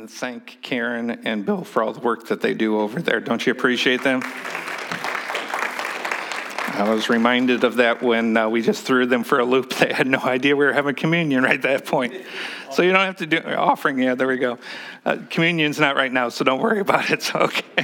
thank Karen and Bill for all the work that they do over there. Don't you appreciate them? I was reminded of that when we just threw them for a loop. They had no idea we were having communion right at that point. So you don't have to do offering. Yeah, there we go. Communion's not right now, so don't worry about it. It's okay.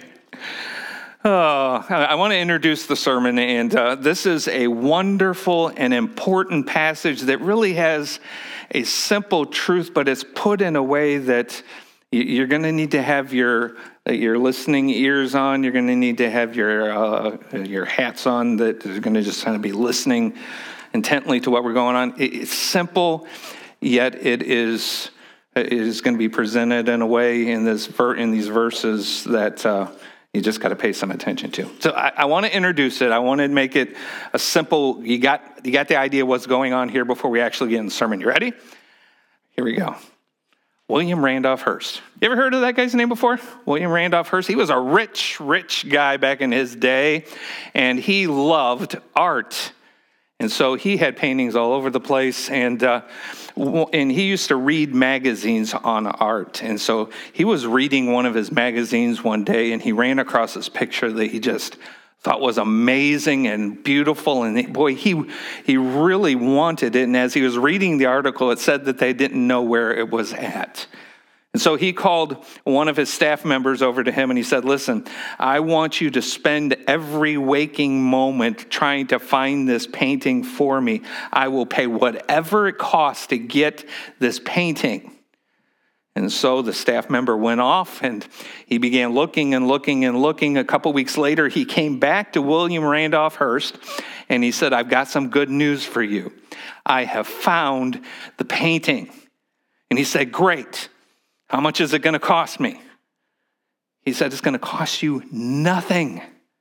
Oh, I want to introduce the sermon, and this is a wonderful and important passage that really has a simple truth, but it's put in a way that you're going to need to have your listening ears on. You're going to need to have your hats on that are going to just kind of be listening intently to what we're going on. It's simple, yet it is going to be presented in a way in these verses that you just got to pay some attention to. So I want to introduce it. I want to make it a simple. You got the idea what's going on here before we actually get in the sermon. You ready? Here we go. William Randolph Hearst. You ever heard of that guy's name before? William Randolph Hearst. He was a rich guy back in his day, and he loved art. And so he had paintings all over the place, and he used to read magazines on art. And so he was reading one of his magazines one day, and he ran across this picture that he just thought was amazing and beautiful. And boy, he really wanted it. And as he was reading the article, it said that they didn't know where it was at. And so he called one of his staff members over to him and he said, listen, I want you to spend every waking moment trying to find this painting for me. I will pay whatever it costs to get this painting. And so the staff member went off and he began looking and looking and looking. A couple weeks later, he came back to William Randolph Hearst and he said, I've got some good news for you. I have found the painting. And he said, great. How much is it going to cost me? He said, it's going to cost you nothing.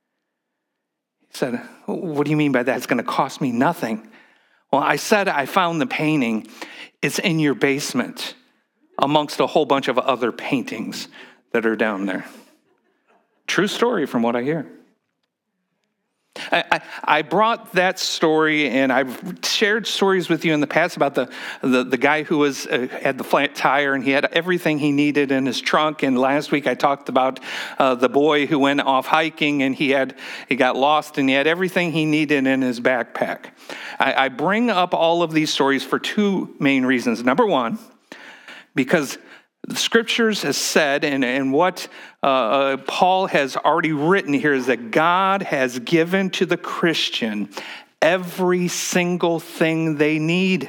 He said, what do you mean by that? It's going to cost me nothing. Well, I said I found the painting. It's in your basement amongst a whole bunch of other paintings that are down there. True story from what I hear. I brought that story, and I've shared stories with you in the past about the guy who had the flat tire, and he had everything he needed in his trunk. And last week I talked about the boy who went off hiking, and he got lost, and he had everything he needed in his backpack. I bring up all of these stories for two main reasons. Number one, because the scriptures has said, and what Paul has already written here is that God has given to the Christian every single thing they need.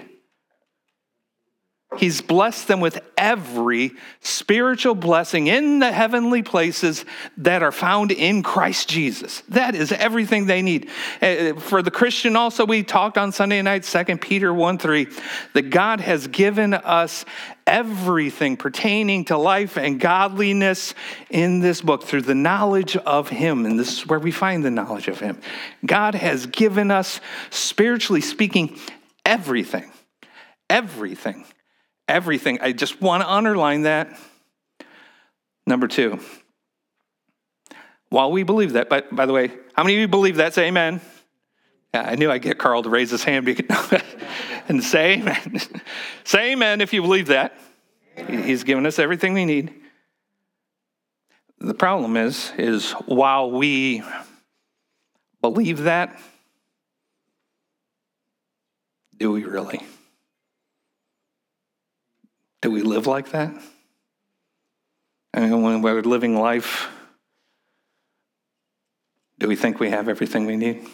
He's blessed them with every spiritual blessing in the heavenly places that are found in Christ Jesus. That is everything they need. For the Christian also, we talked on Sunday night, 2 Peter 1:3, that God has given us everything pertaining to life and godliness in this book through the knowledge of him. And this is where we find the knowledge of him. God has given us, spiritually speaking, everything. Everything. Everything. I just want to underline that. Number two, while we believe that, but by the way, how many of you believe that? Say amen. Yeah, I knew I'd get Carl to raise his hand and say amen. Say amen if you believe that. He's given us everything we need. The problem is while we believe that, do we really? Do we live like that? I mean, when we're living life, do we think we have everything we need?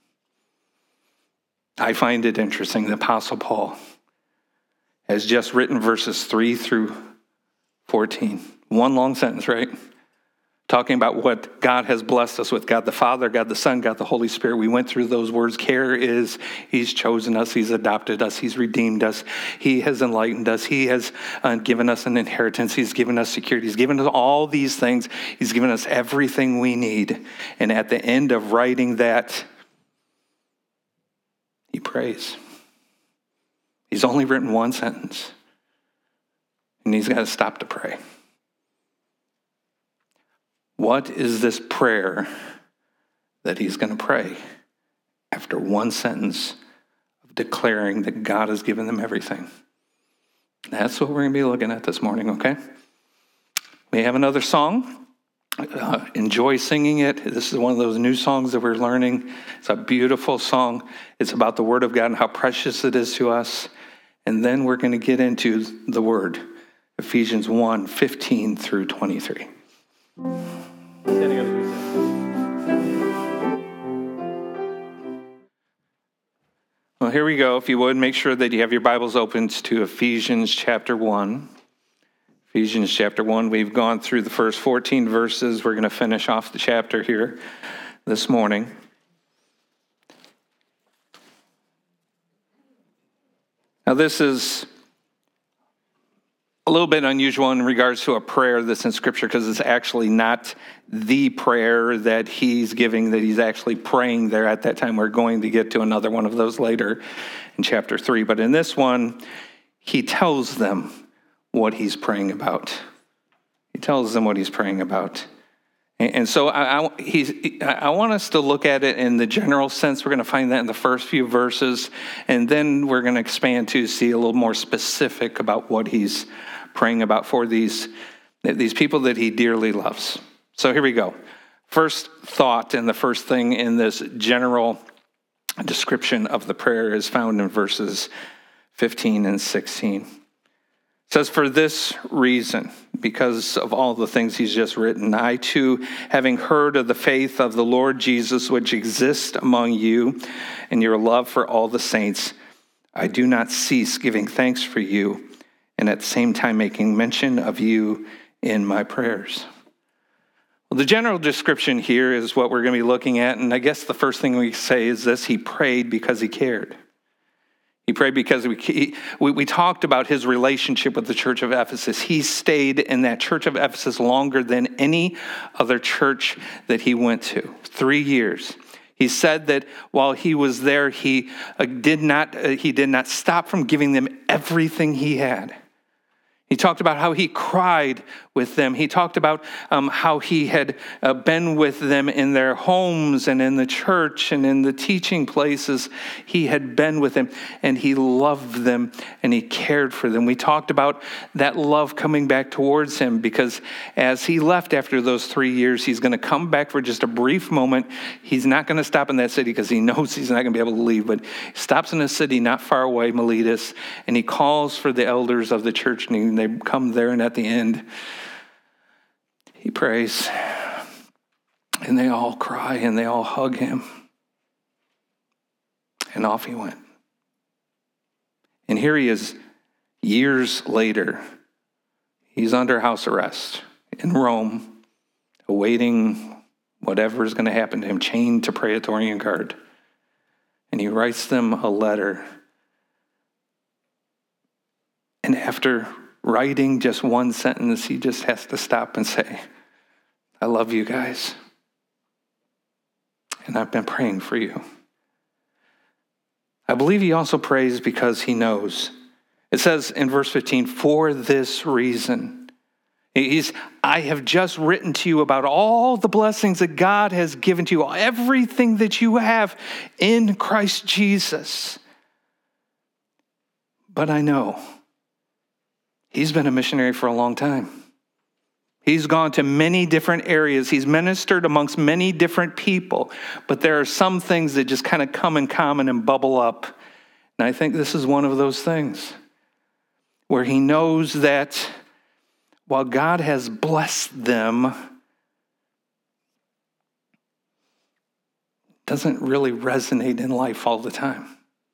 I find it interesting. The Apostle Paul has just written verses 3 through 14. One long sentence, right? Talking about what God has blessed us with. God the Father, God the Son, God the Holy Spirit. We went through those words. Care is, he's chosen us, he's adopted us, he's redeemed us, he has enlightened us, he has given us an inheritance, he's given us security, he's given us all these things, he's given us everything we need. And at the end of writing that, he prays. He's only written one sentence, and he's got to stop to pray. What is this prayer that he's going to pray after one sentence of declaring that God has given them everything? That's what we're going to be looking at this morning, okay? may have another song. Enjoy singing it. This is one of those new songs that we're learning. It's a beautiful song. It's about the Word of God and how precious it is to us. And then we're going to get into the Word. Ephesians 1:15 through 23. Well, here we go. If you would, make sure that you have your Bibles open to Ephesians chapter 1. Ephesians chapter 1, we've gone through the first 14 verses. We're going to finish off the chapter here this morning. Now, this is a little bit unusual in regards to a prayer that's in Scripture because it's actually not the prayer that he's giving, that he's actually praying there at that time. We're going to get to another one of those later in chapter 3. But in this one, he tells them what he's praying about. He tells them what he's praying about. And so I want us to look at it in the general sense. We're going to find that in the first few verses. And then we're going to expand to see a little more specific about what he's praying about for these people that he dearly loves. So here we go. First thought and the first thing in this general description of the prayer is found in verses 15 and 16. It says, for this reason, because of all the things he's just written, I too, having heard of the faith of the Lord Jesus, which exists among you, and your love for all the saints, I do not cease giving thanks for you, and at the same time making mention of you in my prayers. Well, the general description here is what we're going to be looking at, and I guess the first thing we say is this: he prayed because he cared. He prayed because we talked about his relationship with the church of Ephesus. He stayed in that church of Ephesus longer than any other church that he went to, 3 years. He said that while he was there, he did not stop from giving them everything he had. He talked about how he cried with them. He talked about how he had been with them in their homes and in the church and in the teaching places. He had been with them, and he loved them, and he cared for them. We talked about that love coming back towards him, because as he left after those 3 years, he's going to come back for just a brief moment. He's not going to stop in that city because he knows he's not going to be able to leave, but he stops in a city not far away, Miletus, and he calls for the elders of the church, and they come there, and at the end, he prays, and they all cry, and they all hug him, and off he went. And here he is, years later. He's under house arrest in Rome, awaiting whatever is going to happen to him, chained to Praetorian Guard. And he writes them a letter. And after writing just one sentence, he just has to stop and say, I love you guys, and I've been praying for you. I believe he also prays because he knows. It says in verse 15, for this reason. I have just written to you about all the blessings that God has given to you, everything that you have in Christ Jesus. But I know he's been a missionary for a long time. He's gone to many different areas. He's ministered amongst many different people. But there are some things that just kind of come in common and bubble up. And I think this is one of those things where he knows that while God has blessed them, it doesn't really resonate in life all the time.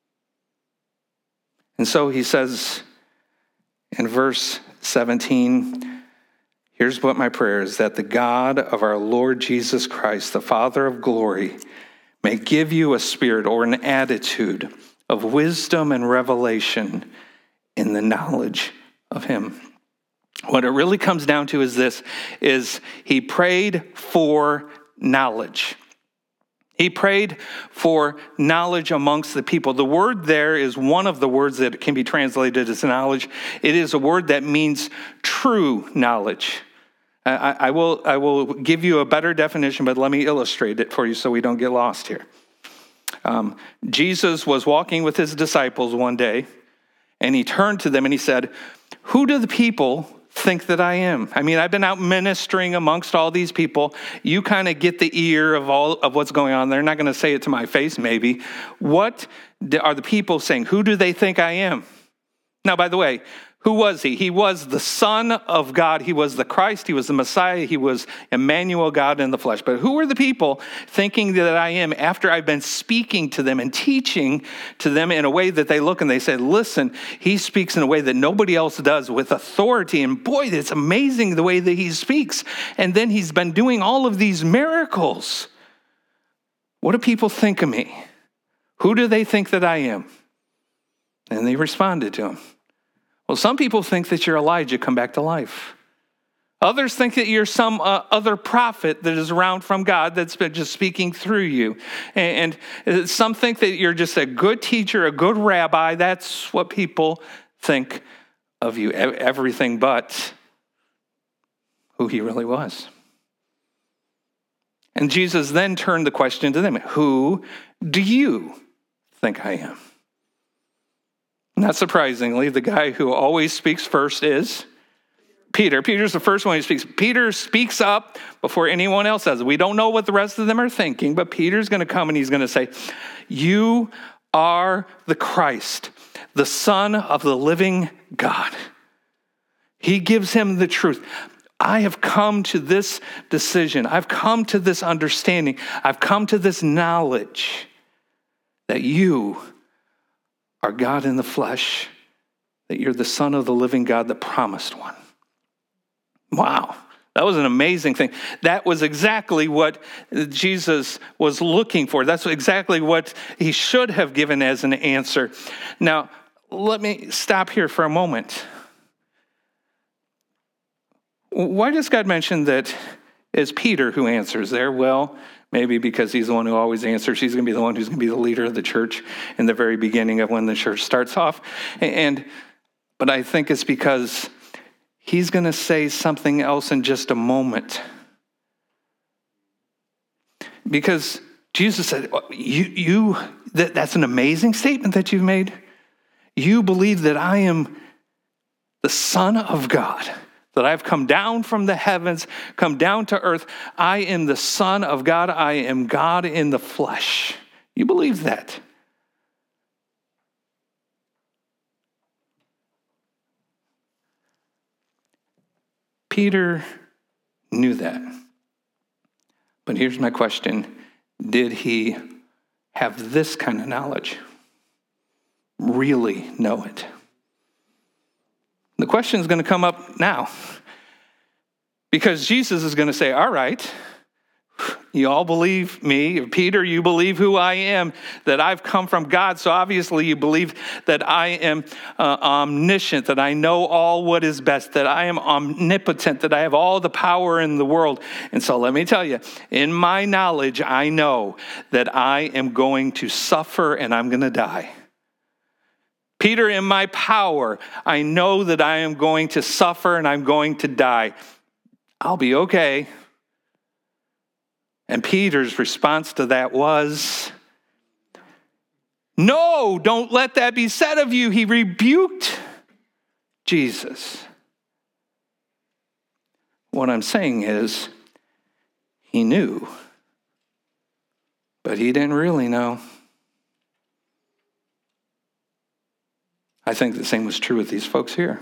And so he says in verse 17, here's what my prayer is: that the God of our Lord Jesus Christ, the Father of glory, may give you a spirit or an attitude of wisdom and revelation in the knowledge of him. What it really comes down to is this, is he prayed for knowledge. He prayed for knowledge amongst the people. The word there is one of the words that can be translated as knowledge. It is a word that means true knowledge. I will give you a better definition, but let me illustrate it for you so we don't get lost here. Jesus was walking with his disciples one day, and he turned to them and he said, "Who do the people think that I am? I mean, I've been out ministering amongst all these people. You kind of get the ear of all of what's going on. They're not going to say it to my face, maybe. What are the people saying? Who do they think I am? Now, by the way, who was he? He was the Son of God. He was the Christ. He was the Messiah. He was Emmanuel, God in the flesh. But who are the people thinking that I am after I've been speaking to them and teaching to them in a way that they look and they say, listen, he speaks in a way that nobody else does with authority. And boy, it's amazing the way that he speaks. And then he's been doing all of these miracles. What do people think of me? Who do they think that I am? And they responded to him. Well, some people think that you're Elijah come back to life. Others think that you're some other prophet that is around from God that's been just speaking through you. And some think that you're just a good teacher, a good rabbi. That's what people think of you. Everything but who he really was. And Jesus then turned the question to them. Who do you think I am? Not surprisingly, the guy who always speaks first is Peter. Peter's the first one who speaks. Peter speaks up before anyone else does. We don't know what the rest of them are thinking, but Peter's going to come and he's going to say, you are the Christ, the Son of the living God. He gives him the truth. I have come to this decision. I've come to this understanding. I've come to this knowledge that you are God in the flesh, that you're the Son of the living God, the promised one. Wow, that was an amazing thing. That was exactly what Jesus was looking for. That's exactly what he should have given as an answer. Now, let me stop here for a moment. Why does God mention that it's Peter who answers there? Well, maybe because he's the one who always answers. He's going to be the one who's going to be the leader of the church in the very beginning of when the church starts off. But I think it's because he's going to say something else in just a moment. Because Jesus said, that's an amazing statement that you've made. You believe that I am the Son of God, that I've come down from the heavens, come down to earth. I am the Son of God. I am God in the flesh. You believe that? Peter knew that. But here's my question. Did he have this kind of knowledge? Really know it? The question is going to come up now. Because Jesus is going to say, all right, you all believe me. Peter, you believe who I am, that I've come from God. So obviously you believe that I am omniscient, that I know all what is best, that I am omnipotent, that I have all the power in the world. And so let me tell you, in my knowledge, I know that I am going to suffer and I'm going to die. Peter, in my power, I know that I am going to suffer and I'm going to die. I'll be okay. And Peter's response to that was, no, don't let that be said of you. He rebuked Jesus. What I'm saying is, he knew, but he didn't really know. I think the same was true with these folks here.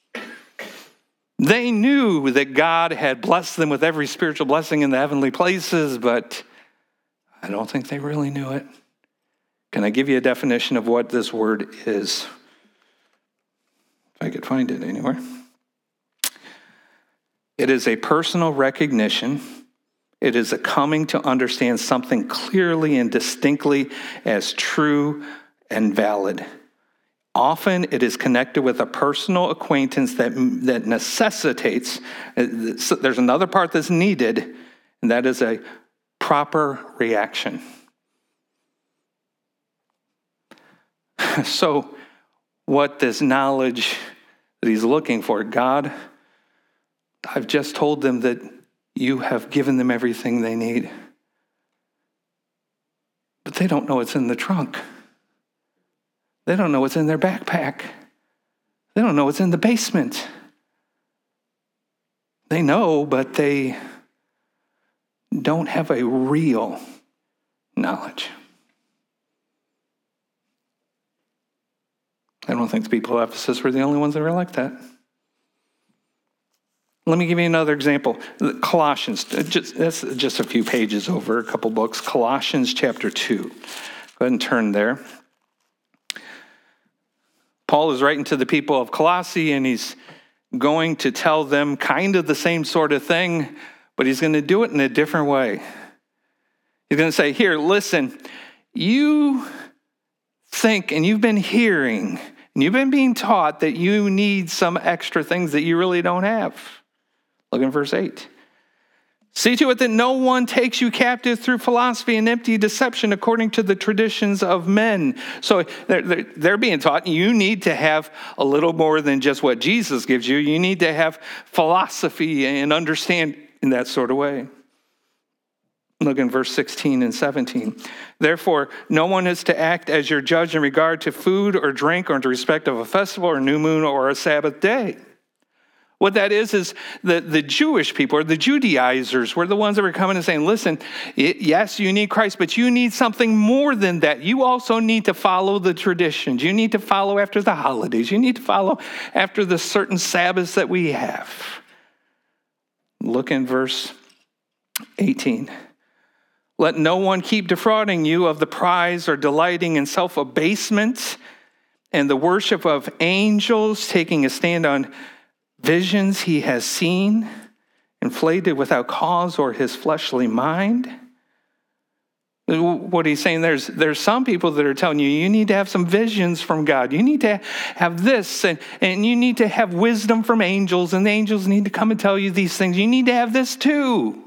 They knew that God had blessed them with every spiritual blessing in the heavenly places, but I don't think they really knew it. Can I give you a definition of what this word is? If I could find it anywhere. It is a personal recognition. It is a coming to understand something clearly and distinctly as true and valid. Often it is connected with a personal acquaintance that necessitates, there's another part that's needed, and that is a proper reaction. So what this knowledge that he's looking for, God, I've just told them that you have given them everything they need. But they don't know it's in the trunk. They don't know what's in their backpack. They don't know what's in the basement. They know, but they don't have a real knowledge. I don't think the people of Ephesus were the only ones that were like that. Let me give you another example. Colossians, that's just a few pages over, a couple books. Colossians chapter 2. Go ahead and turn there. Paul is writing to the people of Colossae, and he's going to tell them kind of the same sort of thing, but he's going to do it in a different way. He's going to say, here, listen, you think, and you've been hearing, and you've been being taught that you need some extra things that you really don't have. Look in verse 8. See to it that no one takes you captive through philosophy and empty deception according to the traditions of men. So they're being taught you need to have a little more than just what Jesus gives you. You need to have philosophy and understand in that sort of way. Look in verse 16 and 17. Therefore, no one is to act as your judge in regard to food or drink or in respect of a festival or new moon or a Sabbath day. What that is the Jewish people, or the Judaizers, were the ones that were coming and saying, listen, yes, you need Christ, but you need something more than that. You also need to follow the traditions. You need to follow after the holidays. You need to follow after the certain Sabbaths that we have. Look in verse 18. Let no one keep defrauding you of the prize or delighting in self-abasement and the worship of angels, taking a stand on visions he has seen, inflated without cause or his fleshly mind. What he's saying, there's some people that are telling you need to have some visions from God. You need to have this, and you need to have wisdom from angels, and the angels need to come and tell you these things. You need to have this too.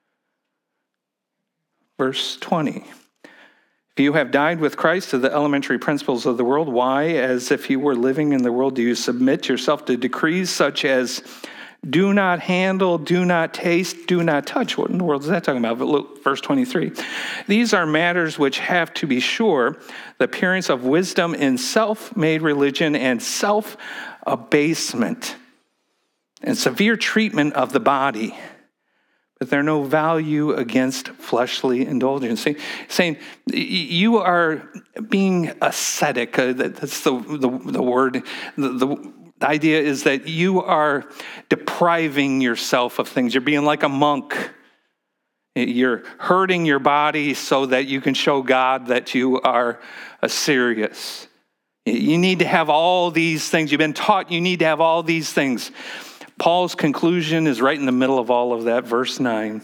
Verse 20. If you have died with Christ to the elementary principles of the world, why, as if you were living in the world, do you submit yourself to decrees such as do not handle, do not taste, do not touch? What in the world is that talking about? But look, verse 23. These are matters which have, to be sure, the appearance of wisdom in self-made religion and self-abasement and severe treatment of the body. But they're no value against fleshly indulgence. Saying you are being ascetic. That's the word. The idea is that you are depriving yourself of things. You're being like a monk. You're hurting your body so that you can show God that you are serious. You need to have all these things. You've been taught you need to have all these things. Paul's conclusion is right in the middle of all of that, verse 9.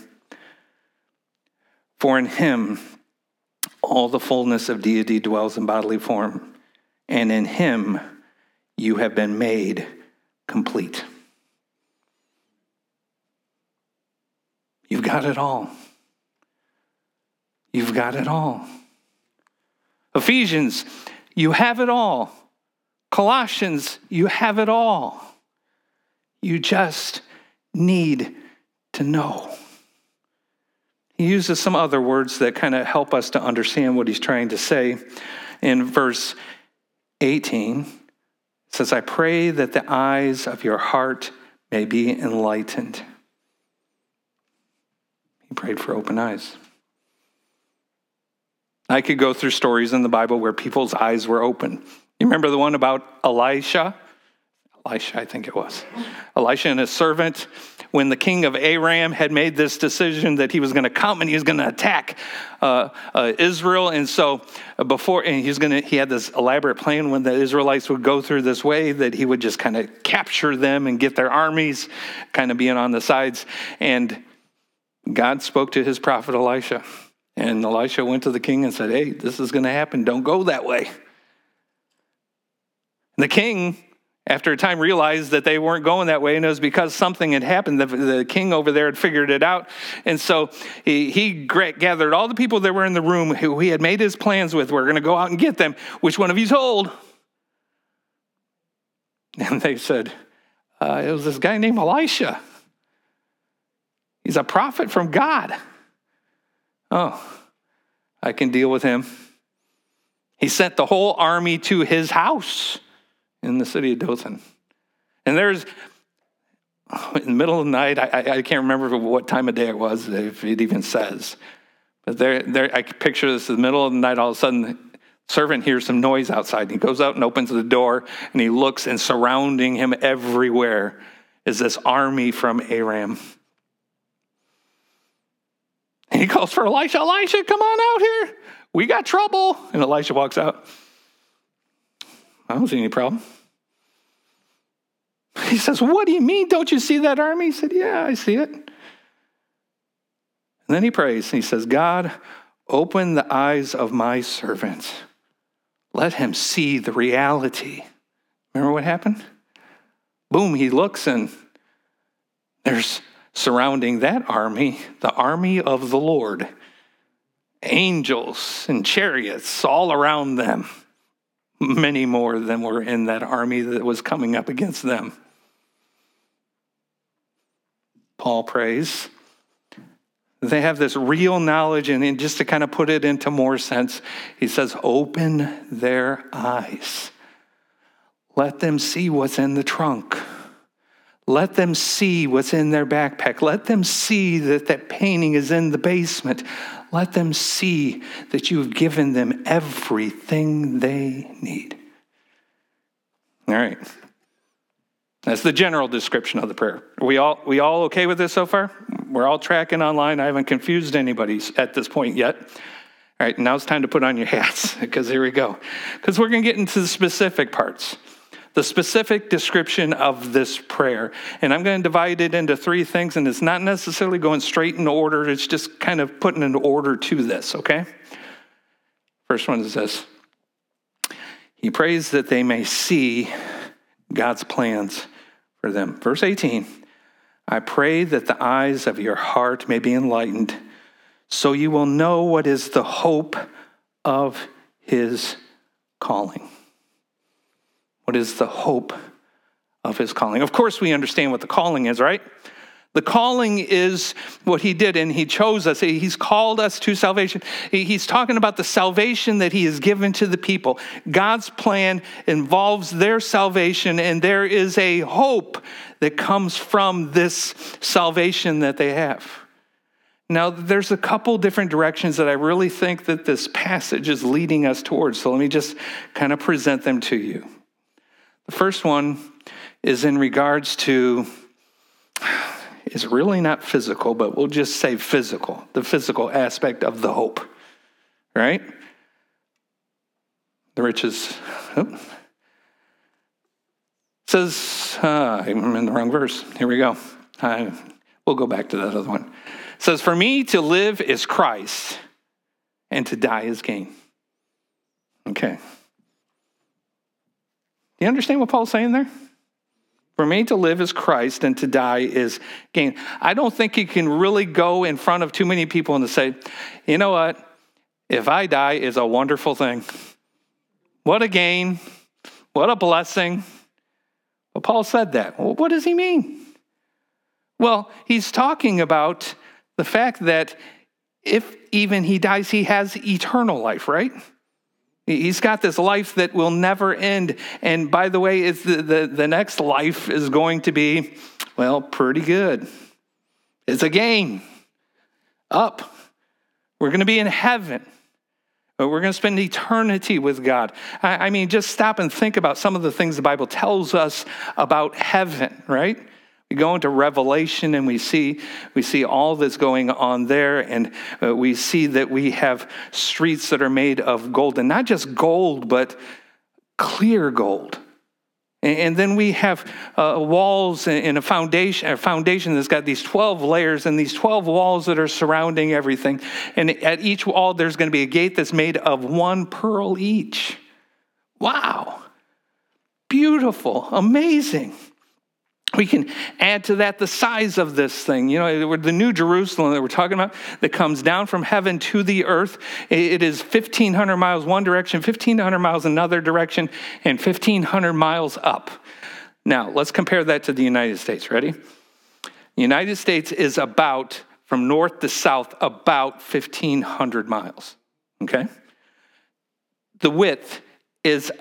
For in him all the fullness of deity dwells in bodily form, and in him you have been made complete. You've got it all. You've got it all. Ephesians, you have it all. Colossians, you have it all. You just need to know. He uses some other words that kind of help us to understand what he's trying to say. In verse 18, it says, I pray that the eyes of your heart may be enlightened. He prayed for open eyes. I could go through stories in the Bible where people's eyes were open. You remember the one about Elisha, I think it was. Elisha and his servant, when the king of Aram had made this decision that he was going to come and he was going to attack Israel. And so he had this elaborate plan when the Israelites would go through this way that he would just kind of capture them and get their armies kind of being on the sides. And God spoke to his prophet Elisha. And Elisha went to the king and said, hey, this is going to happen. Don't go that way. And the king, after a time, realized that they weren't going that way, and it was because something had happened. The king over there had figured it out. And so he gathered all the people that were in the room who he had made his plans with. We're going to go out and get them. Which one of you told? And they said, it was this guy named Elisha. He's a prophet from God. Oh, I can deal with him. He sent the whole army to his house in the city of Dothan. And in the middle of the night, I can't remember what time of day it was, if it even says. But I picture this in the middle of the night, all of a sudden, the servant hears some noise outside. And he goes out and opens the door, and he looks, and surrounding him everywhere is this army from Aram. And he calls for Elisha. Elisha, come on out here. We got trouble. And Elisha walks out. I don't see any problem. He says, what do you mean? Don't you see that army? He said, yeah, I see it. And then he prays. And he says, God, open the eyes of my servant. Let him see the reality. Remember what happened? Boom, he looks, and there's surrounding that army, the army of the Lord. Angels and chariots all around them. Many more than were in that army that was coming up against them. Paul prays. They have this real knowledge, and just to kind of put it into more sense, he says, open their eyes. Let them see what's in the trunk. Let them see what's in their backpack. Let them see that painting is in the basement. Let them see that you've given them everything they need. All right. That's the general description of the prayer. Are we all okay with this so far? We're all tracking online. I haven't confused anybody at this point yet. All right, now it's time to put on your hats, because here we go. Because we're going to get into the specific parts. The specific description of this prayer. And I'm going to divide it into three things, and it's not necessarily going straight in order. It's just kind of putting an order to this, okay? First one is this. He prays that they may see God's plans for them. Verse 18, I pray that the eyes of your heart may be enlightened, so you will know what is the hope of his calling. What is the hope of his calling? Of course, we understand what the calling is, right? The calling is what he did, and he chose us. He's called us to salvation. He's talking about the salvation that he has given to the people. God's plan involves their salvation, and there is a hope that comes from this salvation that they have. Now, there's a couple different directions that I really think that this passage is leading us towards. So let me just kind of present them to you. The first one is in regards to, it's really not physical, but we'll just say physical, the physical aspect of the hope, right? The riches, says, I'm in the wrong verse. Here we go. We'll go back to that other one. It says, for me to live is Christ, and to die is gain. Okay. Do you understand what Paul's saying there? For me to live is Christ, and to die is gain. I don't think you can really go in front of too many people and say, you know what? If I die, is a wonderful thing. What a gain. What a blessing. But Paul said that. Well, what does he mean? Well, he's talking about the fact that if even he dies, he has eternal life, right? He's got this life that will never end. And by the way, it's the next life is going to be, well, pretty good. It's a gain. Up. We're going to be in heaven. We're going to spend eternity with God. I mean, just stop and think about some of the things the Bible tells us about heaven, right? We go into Revelation and we see all that's going on there, and we see that we have streets that are made of gold, and not just gold, but clear gold. And then we have walls and a foundation that's got these 12 layers and these 12 walls that are surrounding everything. And at each wall, there's going to be a gate that's made of one pearl each. Wow. Beautiful. Amazing. We can add to that the size of this thing. You know, the New Jerusalem that we're talking about that comes down from heaven to the earth. It is 1,500 miles one direction, 1,500 miles another direction, and 1,500 miles up. Now, let's compare that to the United States. Ready? The United States is about, from north to south, about 1,500 miles. Okay? The width is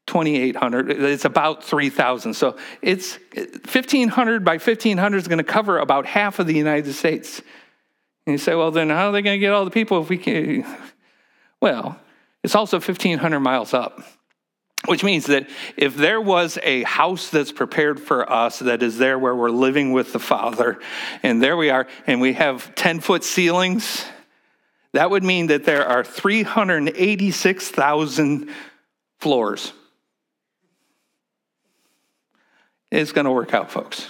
2,800. It's about 3,000. So it's 1,500 by 1,500 is going to cover about half of the United States. And you say, well, then how are they going to get all the people if we can't? Well, it's also 1,500 miles up, which means that if there was a house that's prepared for us that is there where we're living with the Father, and there we are, and we have 10-foot ceilings, that would mean that there are 386,000 floors. It's going to work out, folks.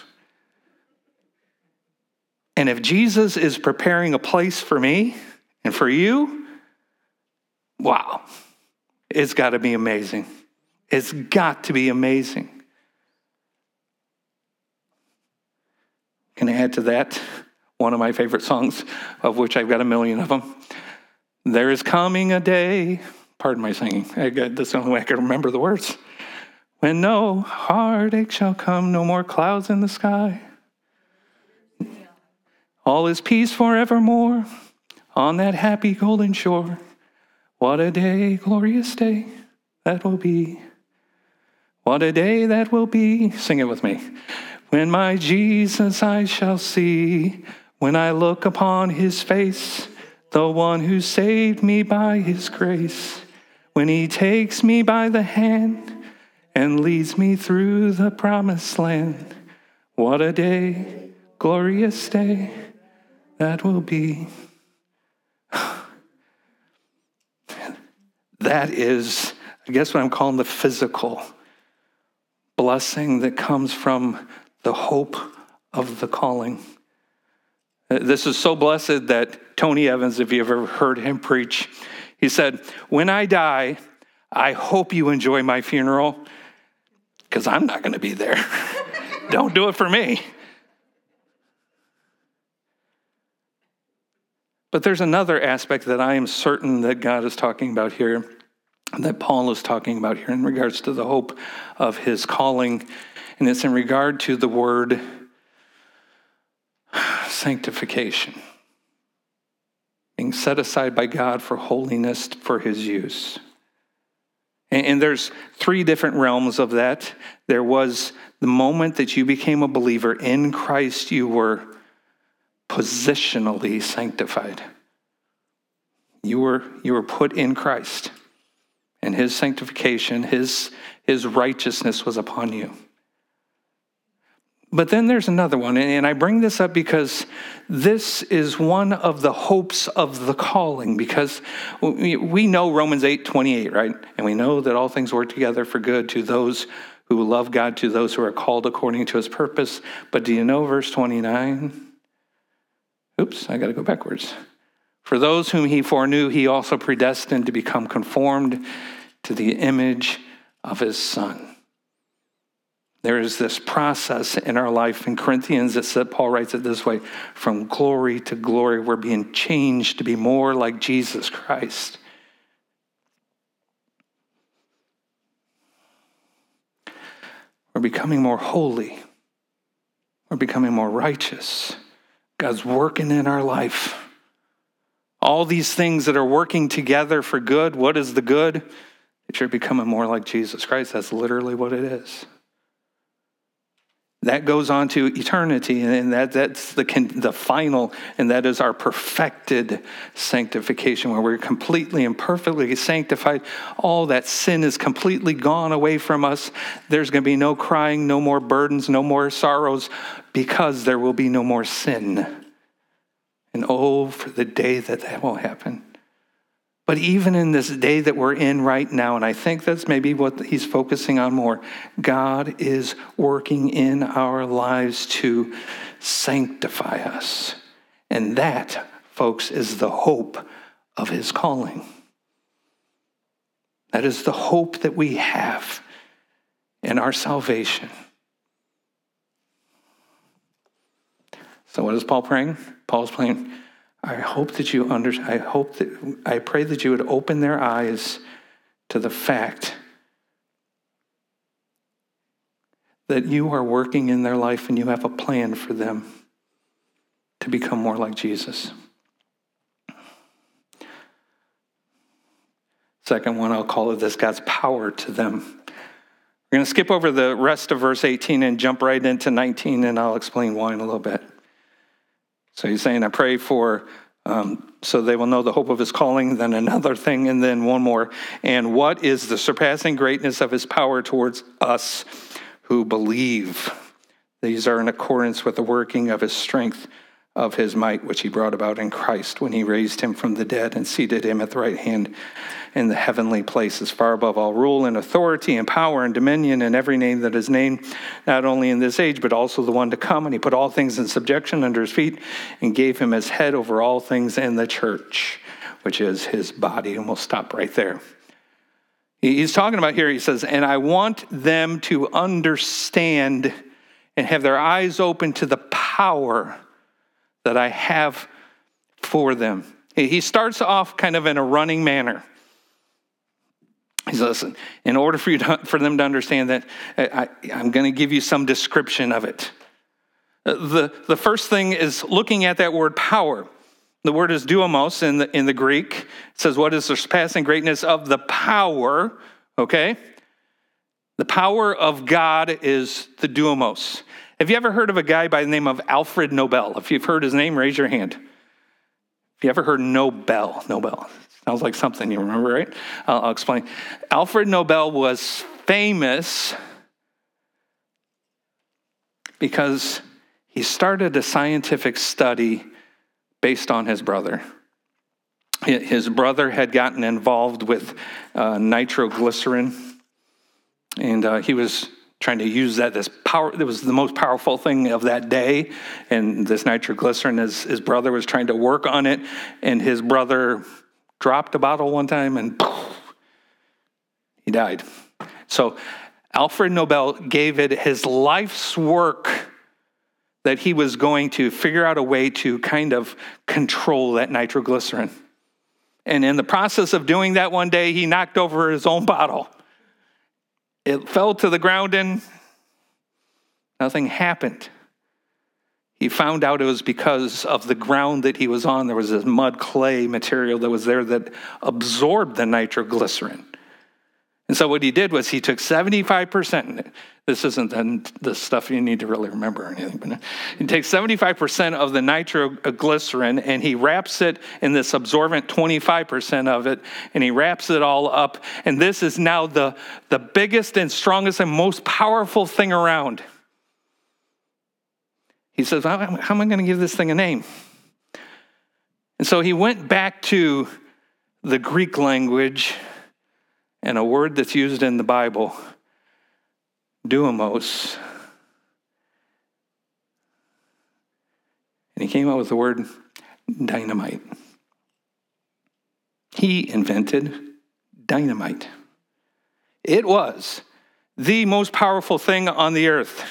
And if Jesus is preparing a place for me and for you, wow, it's got to be amazing. It's got to be amazing. Can I add to that one of my favorite songs, of which I've got a million of them? There is coming a day, pardon my singing, that's the only way I can remember the words, when no heartache shall come, no more clouds in the sky. All is peace forevermore on that happy golden shore. What a day, glorious day that will be. What a day that will be. Sing it with me. When my Jesus I shall see, when I look upon his face, the one who saved me by his grace, when he takes me by the hand and leads me through the promised land. What a day, glorious day that will be. That is, I guess, what I'm calling the physical blessing that comes from the hope of the calling. This is so blessed that Tony Evans, if you ever heard him preach, he said, when I die, I hope you enjoy my funeral, because I'm not going to be there. Don't do it for me. But there's another aspect that I am certain that God is talking about here, that Paul is talking about here in regards to the hope of his calling, and it's in regard to the word sanctification, being set aside by God for holiness for his use. And there's three different realms of that. There was the moment that you became a believer in Christ, you were positionally sanctified. You were put in Christ, and his sanctification, his righteousness was upon you. But then there's another one, and I bring this up because this is one of the hopes of the calling, because we know Romans 8:28, right? And we know that all things work together for good to those who love God, to those who are called according to his purpose. But do you know verse 29? Oops, I got to go backwards. For those whom he foreknew, he also predestined to become conformed to the image of his Son. There is this process in our life. In Corinthians, it said, Paul writes it this way, from glory to glory, we're being changed to be more like Jesus Christ. We're becoming more holy. We're becoming more righteous. God's working in our life. All these things that are working together for good. What is the good? That you're becoming more like Jesus Christ. That's literally what it is. That goes on to eternity, and that's the final, and that is our perfected sanctification, where we're completely and perfectly sanctified. All that sin is completely gone away from us. There's going to be no crying, no more burdens, no more sorrows, because there will be no more sin. And oh, for the day that will happen. But even in this day that we're in right now, and I think that's maybe what he's focusing on more, God is working in our lives to sanctify us. And that, folks, is the hope of his calling. That is the hope that we have in our salvation. So what is Paul praying? Paul's praying, I pray that you would open their eyes to the fact that you are working in their life and you have a plan for them to become more like Jesus. Second one, I'll call it this, God's power to them. We're going to skip over the rest of verse 18 and jump right into 19, and I'll explain why in a little bit. So he's saying, I pray for, so they will know the hope of his calling, then another thing, and then one more. And what is the surpassing greatness of his power towards us who believe? These are in accordance with the working of his strength, of his might, which he brought about in Christ when he raised him from the dead and seated him at the right hand in the heavenly places, far above all rule and authority and power and dominion and every name that is named, not only in this age, but also the one to come. And he put all things in subjection under his feet and gave him as head over all things in the church, which is his body. And we'll stop right there. He's talking about here, he says, and I want them to understand and have their eyes open to the power that I have for them. He starts off kind of in a running manner. He says, listen, in order for them to understand that, I'm going to give you some description of it. The first thing is looking at that word power. The word is duomos in the Greek. It says, what is the surpassing greatness of the power, okay? The power of God is the duomos. Have you ever heard of a guy by the name of Alfred Nobel? If you've heard his name, raise your hand. If you ever heard Nobel, sounds like something you remember, right? I'll explain. Alfred Nobel was famous because he started a scientific study based on his brother. His brother had gotten involved with nitroglycerin, and he was trying to use this power. It was the most powerful thing of that day. And this nitroglycerin, his brother was trying to work on it. And his brother dropped a bottle one time and poof, he died. So Alfred Nobel gave it his life's work that he was going to figure out a way to kind of control that nitroglycerin. And in the process of doing that one day, he knocked over his own bottle. It fell to the ground and nothing happened. He found out it was because of the ground that he was on. There was this mud clay material that was there that absorbed the nitroglycerin. And so what he did was he took 75%. This isn't the stuff you need to really remember or anything, but he takes 75% of the nitroglycerin and he wraps it in this absorbent 25% of it, and he wraps it all up. And this is now the biggest and strongest and most powerful thing around. He says, how am I going to give this thing a name? And so he went back to the Greek language and a word that's used in the Bible, duomos. And he came up with the word dynamite. He invented dynamite. It was the most powerful thing on the earth.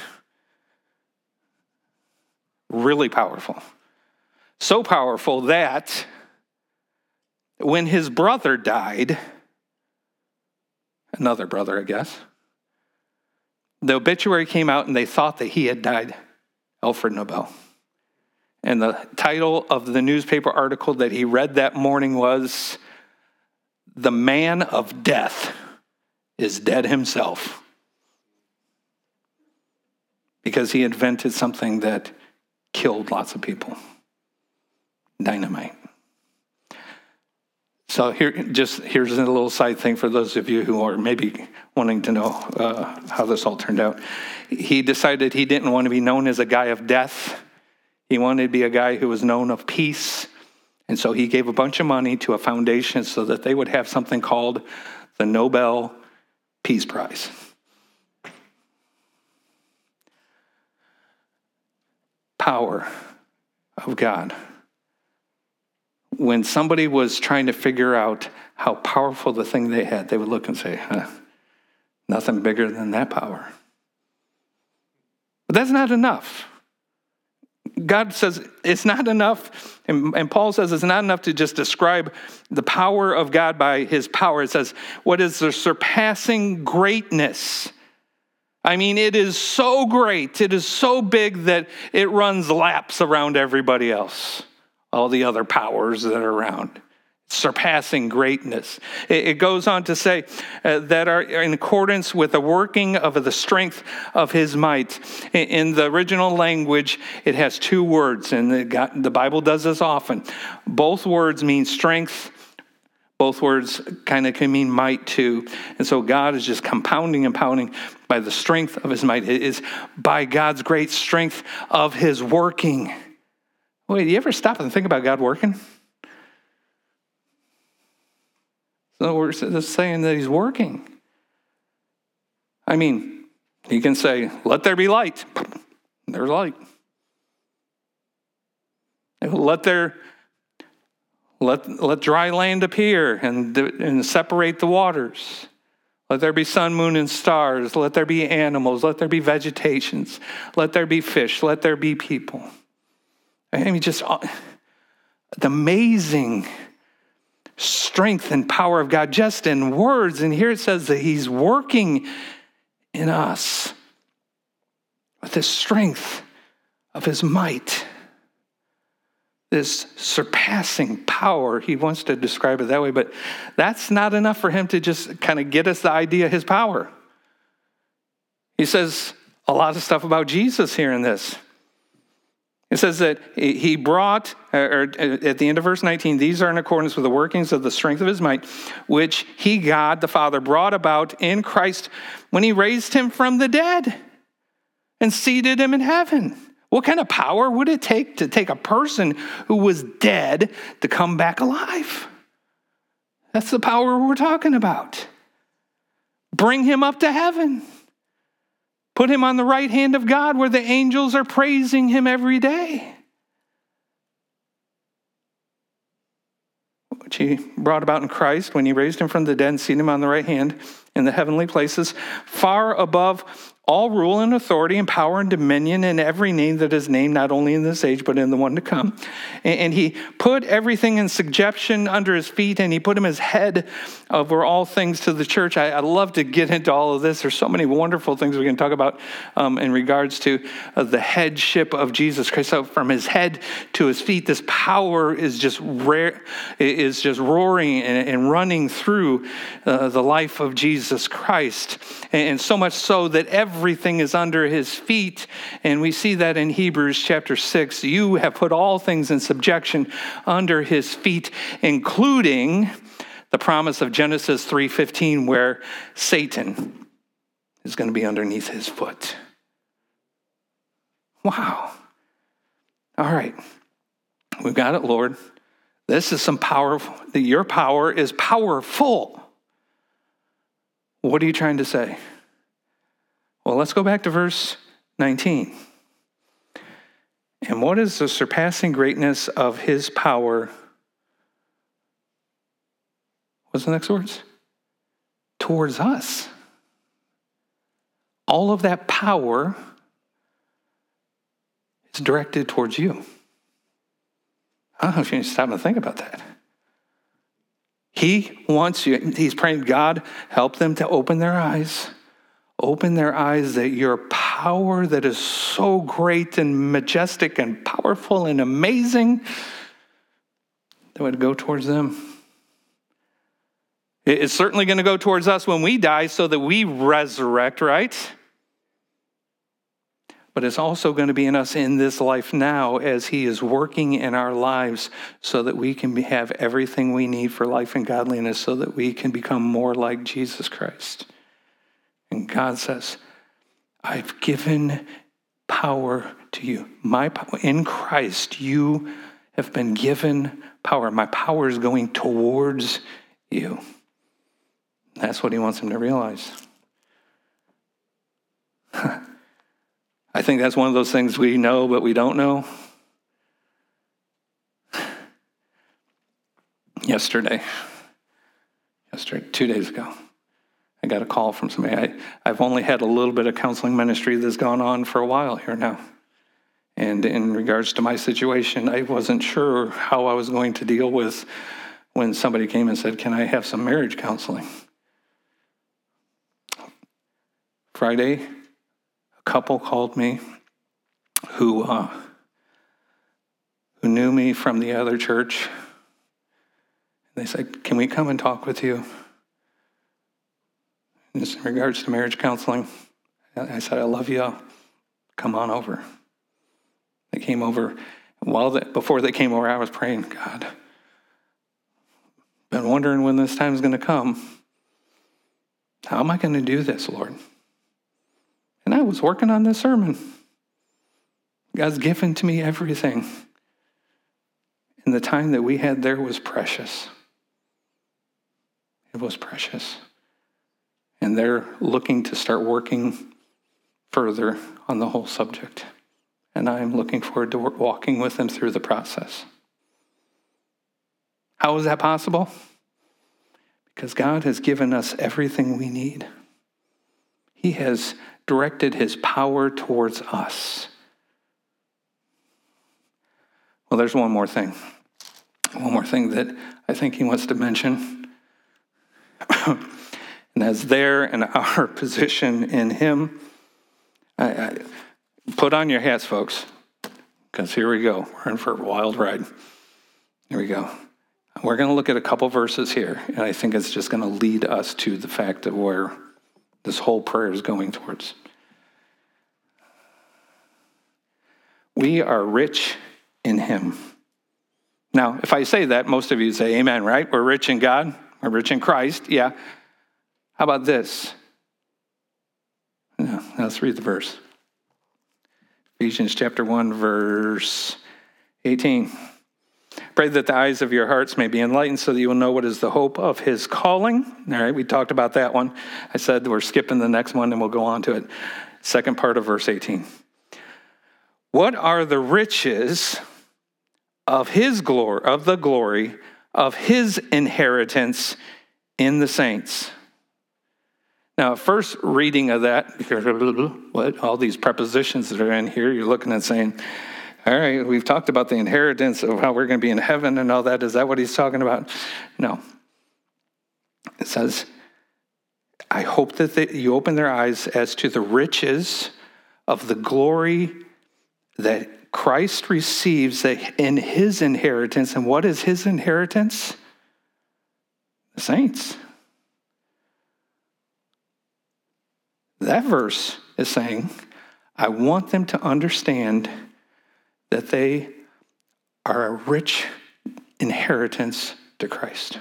Really powerful. So powerful that when his brother died, another brother, I guess, the obituary came out and they thought that he had died, Alfred Nobel. And the title of the newspaper article that he read that morning was, "The Man of Death is Dead Himself." Because he invented something that killed lots of people. Dynamite. So here's a little side thing for those of you who are maybe wanting to know how this all turned out. He decided he didn't want to be known as a guy of death. He wanted to be a guy who was known of peace. And so he gave a bunch of money to a foundation so that they would have something called the Nobel Peace Prize. Power of God. When somebody was trying to figure out how powerful the thing they had, they would look and say, nothing bigger than that power. But that's not enough. God says it's not enough, and Paul says it's not enough to just describe the power of God by his power. It says, what is the surpassing greatness? I mean, it is so great, it is so big that it runs laps around everybody else. All the other powers that are around. surpassing greatness. It goes on to say that are in accordance with the working of the strength of his might. In the original language, it has two words, and the Bible does this often. Both words mean strength. Both words kind of can mean might too. And so God is just compounding and pounding by the strength of his might. It is by God's great strength of his working. Wait, do you ever stop and think about God working? So we're just saying that he's working. I mean, he can say, let there be light. There's light. Let dry land appear and separate the waters. Let there be sun, moon, and stars. Let there be animals. Let there be vegetations. Let there be fish. Let there be people. I mean, just the amazing strength and power of God just in words. And here it says that he's working in us with the strength of his might. This surpassing power, he wants to describe it that way, but that's not enough for him to just kind of get us the idea of his power. He says a lot of stuff about Jesus here in this. It says that he brought, or at the end of verse 19, these are in accordance with the workings of the strength of his might, which he, God the Father, brought about in Christ when he raised him from the dead and seated him in heaven. What kind of power would it take to take a person who was dead to come back alive? That's the power we're talking about. Bring him up to heaven. Put him on the right hand of God where the angels are praising him every day. Which he brought about in Christ when he raised him from the dead and seated him on the right hand in the heavenly places, far above all rule and authority and power and dominion and every name that is named, not only in this age, but in the one to come. And he put everything in subjection under his feet, and he put him as head over all things to the church. I love to get into all of this. There's so many wonderful things we can talk about in regards to the headship of Jesus Christ. So from his head to his feet, this power is just roaring and running through the life of Jesus Christ. And so much so that everything is under his feet. And we see that in Hebrews chapter 6. You have put all things in subjection under his feet, including the promise of Genesis 3:15, where Satan is going to be underneath his foot. Wow. All right. We've got it, Lord. This is some powerful, your power is powerful. What are you trying to say? Well, let's go back to verse 19. And what is the surpassing greatness of his power? What's the next words? Towards us. All of that power is directed towards you. I don't know if you need to stop and think about that. He wants you, he's praying, God, help them to open their eyes. Open their eyes that your power that is so great and majestic and powerful and amazing, that would go towards them. It's certainly going to go towards us when we die so that we resurrect, right? But it's also going to be in us in this life now as he is working in our lives so that we can have everything we need for life and godliness so that we can become more like Jesus Christ. And God says, I've given power to you. My power, in Christ, you have been given power. My power is going towards you. That's what he wants them to realize. I think that's one of those things we know, but we don't know. Yesterday, 2 days ago, I got a call from somebody. I've only had a little bit of counseling ministry that's gone on for a while here now. And in regards to my situation, I wasn't sure how I was going to deal with when somebody came and said, can I have some marriage counseling? Friday, a couple called me who knew me from the other church. They said, can we come and talk with you? In regards to marriage counseling, I said, I love you. Come on over. They came over. Before they came over, I was praying, God, been wondering when this time is going to come. How am I going to do this, Lord? And I was working on this sermon. God's given to me everything. And the time that we had there was precious. It was precious. And they're looking to start working further on the whole subject. And I'm looking forward to walking with them through the process. How is that possible? Because God has given us everything we need. He has directed his power towards us. Well, there's one more thing. One more thing that I think he wants to mention. And as there in our position in him, I put on your hats, folks, because here we go. We're in for a wild ride. Here we go. We're going to look at a couple verses here, and I think it's just going to lead us to the fact of where this whole prayer is going towards. We are rich in him. Now, if I say that, most of you say amen, right? We're rich in God. We're rich in Christ. Yeah. How about this? No, let's read the verse. Ephesians chapter 1, verse 18. Pray that the eyes of your hearts may be enlightened so that you will know what is the hope of his calling. All right, we talked about that one. I said we're skipping the next one and we'll go on to it. Second part of verse 18. What are the riches of his glory, of the glory of his inheritance in the saints? Now, first reading of that, what all these prepositions that are in here, you're looking at saying, all right, we've talked about the inheritance of how we're going to be in heaven and all that. Is that what he's talking about? No. It says, I hope that you open their eyes as to the riches of the glory that Christ receives in his inheritance. And what is his inheritance? The saints. That verse is saying, I want them to understand that they are a rich inheritance to Christ.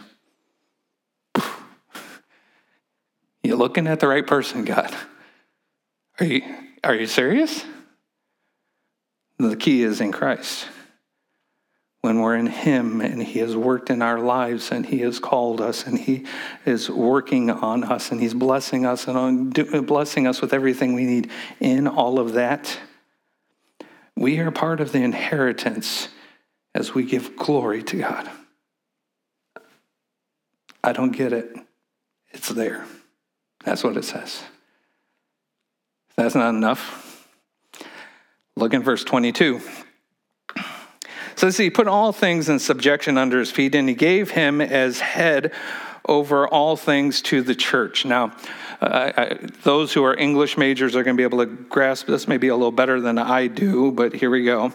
You looking at the right person, God? Are you serious? The key is in Christ. When we're in him and he has worked in our lives and he has called us and he is working on us and he's blessing us and blessing us with everything we need in all of that, we are part of the inheritance as we give glory to God. I don't get it. It's there. That's what it says. If that's not enough, look in verse 22. It says he put all things in subjection under his feet, and he gave him as head over all things to the church. Now, those who are English majors are going to be able to grasp this maybe a little better than I do, but here we go.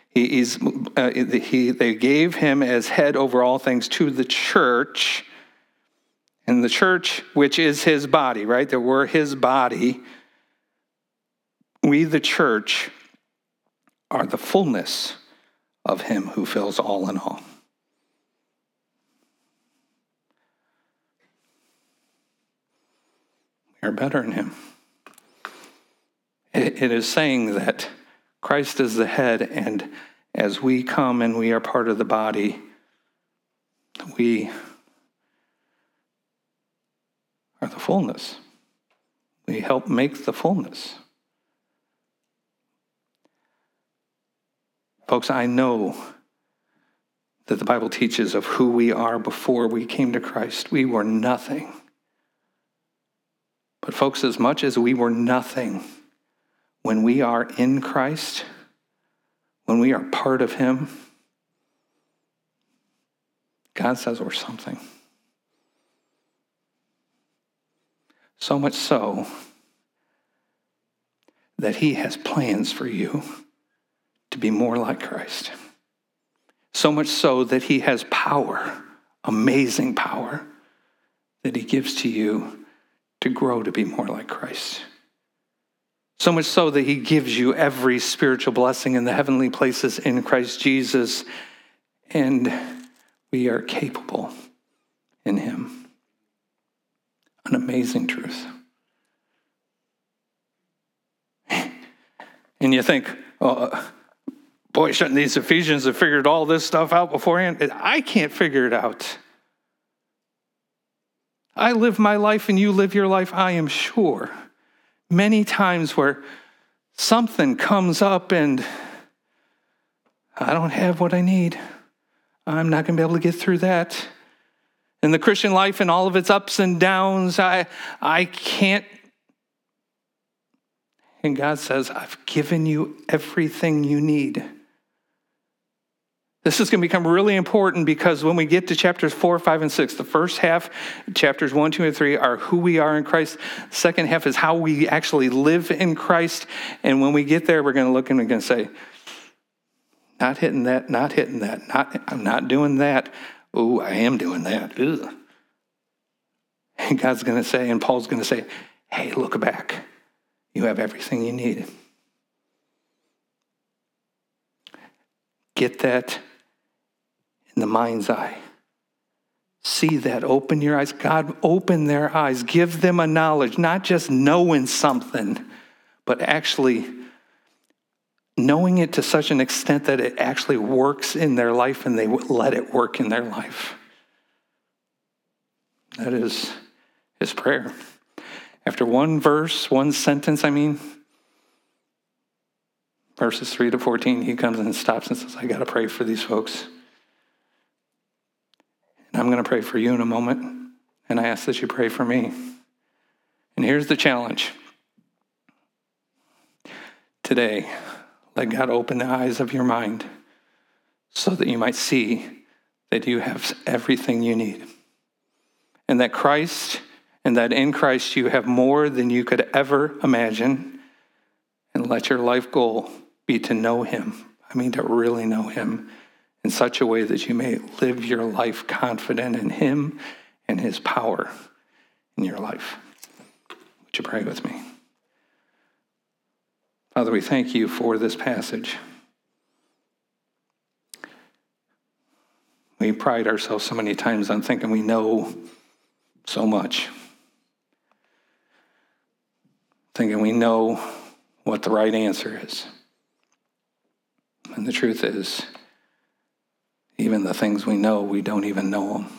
They gave him as head over all things to the church, and the church, which is his body, right? That we're his body. We, the church, are the fullness of him who fills all in all. We are better in him. It is saying that Christ is the head, and as we come and we are part of the body, we are the fullness. We help make the fullness. Folks, I know that the Bible teaches of who we are before we came to Christ. We were nothing. But folks, as much as we were nothing, when we are in Christ, when we are part of him, God says we're something. So much so that he has plans for you to be more like Christ. So much so that he has power amazing power that he gives to you to grow to be more like Christ. So much so that he gives you every spiritual blessing in the heavenly places in Christ Jesus, and we are capable in him. An amazing truth. And you think, oh, boy, shouldn't these Ephesians have figured all this stuff out beforehand? I can't figure it out. I live my life and you live your life, I am sure. Many times where something comes up and I don't have what I need. I'm not going to be able to get through that. In the Christian life and all of its ups and downs, I can't. And God says, I've given you everything you need. This is going to become really important because when we get to chapters 4, 5, and 6, the first half, chapters 1, 2, and 3, are who we are in Christ. The second half is how we actually live in Christ. And when we get there, we're going to look and we're going to say, not hitting that, not hitting that. I'm not doing that. Oh, I am doing that. Ugh. And God's going to say, and Paul's going to say, hey, look back. You have everything you need. Get that in the mind's eye. See that. Open your eyes. God, open their eyes. Give them a knowledge, not just knowing something, but actually knowing it to such an extent that it actually works in their life and they let it work in their life. That is his prayer. After one verse, one sentence, verses 3 to 14, he comes and stops and says, I got to pray for these folks. And I'm going to pray for you in a moment. And I ask that you pray for me. And here's the challenge. Today, let God open the eyes of your mind so that you might see that you have everything you need. And that Christ, and that in Christ you have more than you could ever imagine. And let your life goal be to know him. To really know him in such a way that you may live your life confident in him and his power in your life. Would you pray with me? Father, we thank you for this passage. We pride ourselves so many times on thinking we know so much. Thinking we know what the right answer is. And the truth is, even the things we know, we don't even know them.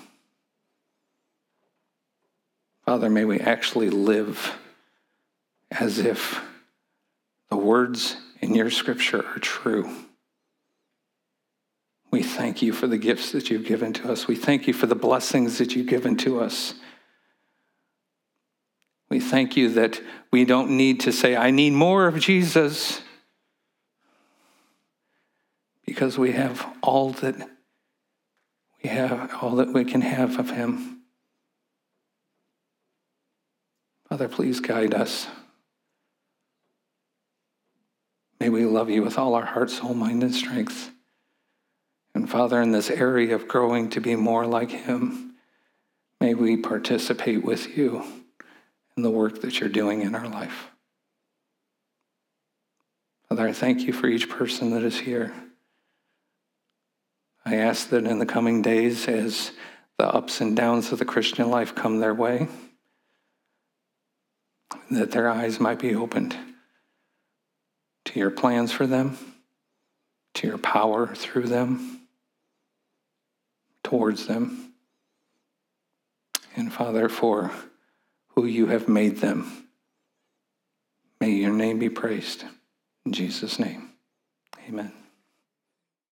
Father, may we actually live as if the words in your scripture are true. We thank you for the gifts that you've given to us. We thank you for the blessings that you've given to us. We thank you that we don't need to say, I need more of Jesus, because we have all that we can have of him. Father, please guide us. May we love you with all our heart, soul, mind, and strength. And Father, in this area of growing to be more like him, may we participate with you in the work that you're doing in our life. Father, I thank you for each person that is here. I ask that in the coming days, as the ups and downs of the Christian life come their way, that their eyes might be opened to your plans for them, to your power through them, towards them, and Father, for who you have made them. May your name be praised. In Jesus' name, amen.